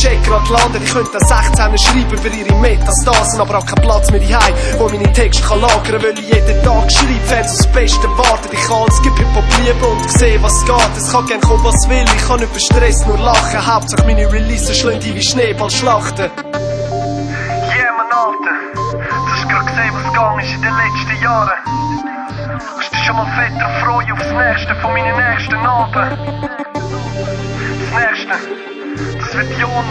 Check grad landet. Ich könnte 16 schreiben über ihre Metastasen, aber auch keinen Platz mehr daheim, wo meine Texte kann lagern, weil ich jeden Tag schreibe. Fans aufs Beste warten, ich kann alles gib Hip-Hop lieben und sehen, was geht. Es kann gern kommen, was will, ich kann über Stress nur lachen. Hauptsache meine Releases schlagen die wie Schneeballschlachten. Yeah, man, Alter, du hast grad gesehen, was gegangen ist in den letzten Jahren. Hast du schon mal fett drauf freuen aufs nächste von meinen nächsten Abend? Das nächste, das wird Jon